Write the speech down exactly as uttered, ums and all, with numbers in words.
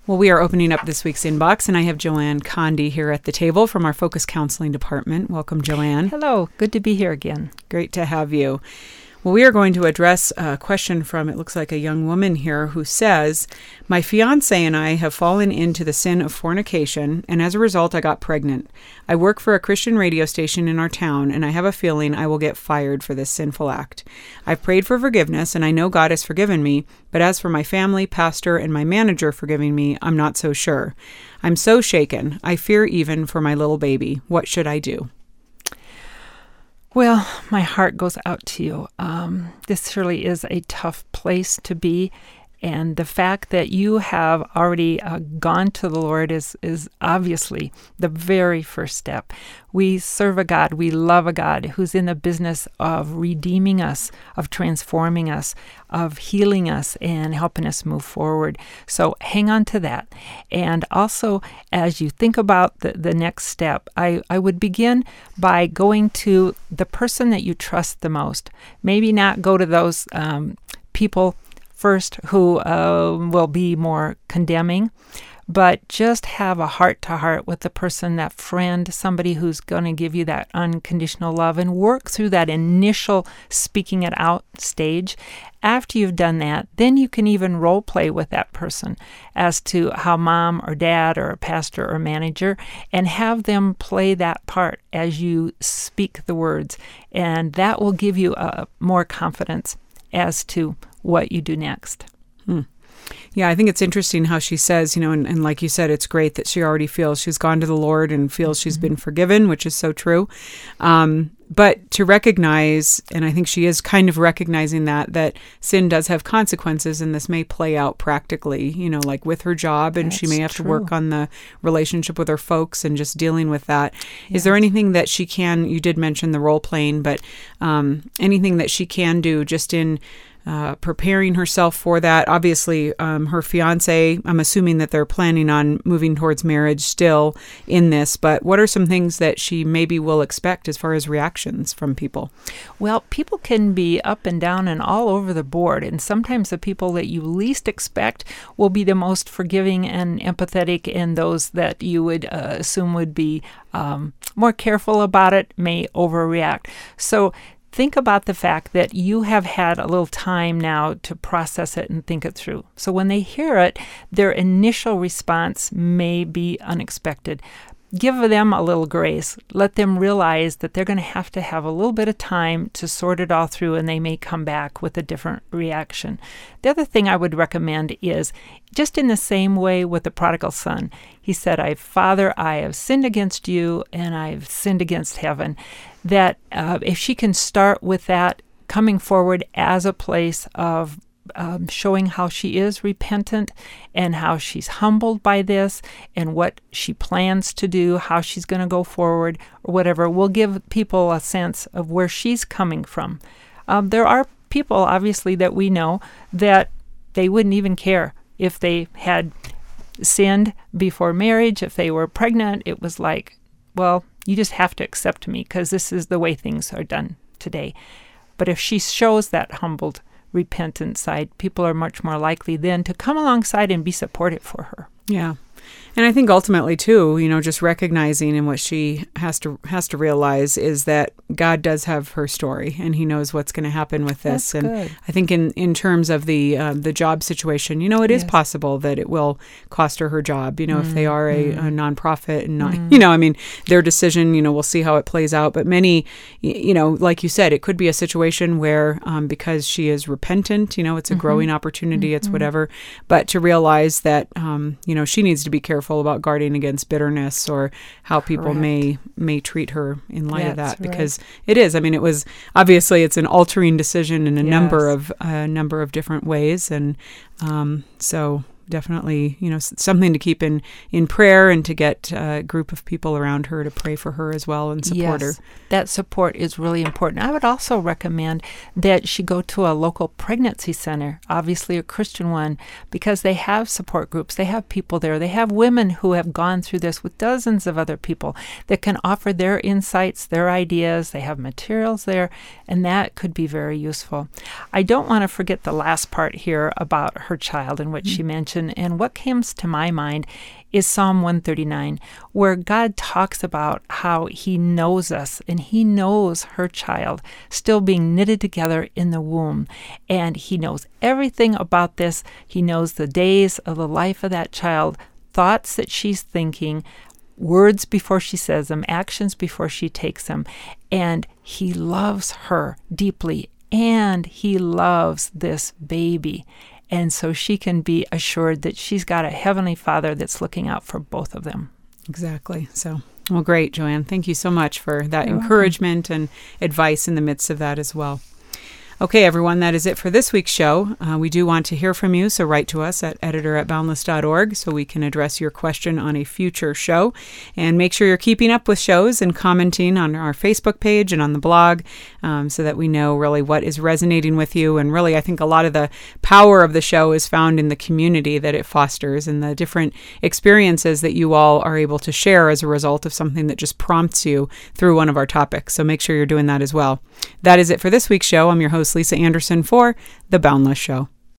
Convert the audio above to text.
Well, we are opening up this week's inbox, and I have Joanne Condi here at the table from our Focus Counseling Department. Welcome, Joanne. Hello. Good to be here again. Great to have you. Well, we are going to address a question from, it looks like a young woman here who says, my fiance and I have fallen into the sin of fornication, and as a result, I got pregnant. I work for a Christian radio station in our town, and I have a feeling I will get fired for this sinful act. I've prayed for forgiveness, and I know God has forgiven me, but as for my family, pastor, and my manager forgiving me, I'm not so sure. I'm so shaken. I fear even for my little baby. What should I do? Well, my heart goes out to you. Um, this surely is a tough place to be. And the fact that you have already uh, gone to the Lord is, is obviously the very first step. We serve a God, we love a God who's in the business of redeeming us, of transforming us, of healing us, and helping us move forward. So hang on to that. And also, as you think about the, the next step, I, I would begin by going to the person that you trust the most. Maybe not go to those um, people first who uh, will be more condemning, but just have a heart-to-heart with the person, that friend, somebody who's going to give you that unconditional love, and work through that initial speaking it out stage. After you've done that, then you can even role play with that person as to how mom or dad or a pastor or manager, and have them play that part as you speak the words, and that will give you uh, more confidence as to what you do next. Hmm. Yeah, I think it's interesting how she says, you know, and, and like you said, it's great that she already feels she's gone to the Lord and feels she's mm-hmm. been forgiven, which is so true. Um, but to recognize, and I think she is kind of recognizing that, that sin does have consequences, and this may play out practically, you know, like with her job, and That's she may have true. to work on the relationship with her folks and just dealing with that. Yes. Is there anything that she can, you did mention the role playing, but um, anything that she can do just in Uh, preparing herself for that? Obviously, um, her fiance, I'm assuming that they're planning on moving towards marriage still in this, but what are some things that she maybe will expect as far as reactions from people? Well, people can be up and down and all over the board, and sometimes the people that you least expect will be the most forgiving and empathetic, and those that you would uh, assume would be um, more careful about it may overreact. So think about the fact that you have had a little time now to process it and think it through. So when they hear it, their initial response may be unexpected. Give them a little grace. Let them realize that they're going to have to have a little bit of time to sort it all through, and they may come back with a different reaction. The other thing I would recommend is, just in the same way with the prodigal son, he said, I, Father, I have sinned against you, and I've sinned against heaven. That uh, if she can start with that, coming forward as a place of Um, showing how she is repentant and how she's humbled by this and what she plans to do, how she's going to go forward or whatever, will give people a sense of where she's coming from. Um, there are people, obviously, that we know that they wouldn't even care if they had sinned before marriage. If they were pregnant, it was like, well, you just have to accept me because this is the way things are done today. But if she shows that humbled, repentant side, people are much more likely then to come alongside and be supportive for her. Yeah. And I think ultimately, too, you know, just recognizing and what she has to has to realize is that God does have her story, and He knows what's going to happen with this. That's and good. I think in, in terms of the uh, the job situation, you know, it is Yes. possible that it will cost her her job. You know, mm-hmm. if they are a, a nonprofit and not, mm-hmm. you know, I mean, their decision. You know, we'll see how it plays out. But many, you know, like you said, it could be a situation where um, because she is repentant, you know, it's a mm-hmm. growing opportunity. Mm-hmm. It's whatever. But to realize that, um, you know, she needs to be careful about guarding against bitterness or how people Correct. may may treat her in light of That's that, because it is. I mean, it was obviously it's an altering decision in a Yes. number of a number of different ways, and um, so. Definitely, you know, something to keep in, in prayer, and to get a group of people around her to pray for her as well and support yes, her. That support is really important. I would also recommend that she go to a local pregnancy center, obviously a Christian one, because they have support groups. They have people there. They have women who have gone through this with dozens of other people that can offer their insights, their ideas. They have materials there, and that could be very useful. I don't want to forget the last part here about her child and what mm-hmm. she mentioned. mention, and what comes to my mind is Psalm one thirty-nine, where God talks about how he knows us and he knows her child still being knitted together in the womb. And he knows everything about this. He knows the days of the life of that child, thoughts that she's thinking, words before she says them, actions before she takes them. And he loves her deeply, and he loves this baby. And so she can be assured that she's got a Heavenly Father that's looking out for both of them. Exactly. So, well, great, Joanne. Thank you so much for that You're encouragement welcome. and advice in the midst of that as well. Okay, everyone, that is it for this week's show. Uh, we do want to hear from you, so write to us at editor at boundless dot org so we can address your question on a future show. And make sure you're keeping up with shows and commenting on our Facebook page and on the blog um, so that we know really what is resonating with you. And really, I think a lot of the power of the show is found in the community that it fosters and the different experiences that you all are able to share as a result of something that just prompts you through one of our topics. So make sure you're doing that as well. That is it for this week's show. I'm your host, Lisa Anderson, for The Boundless Show.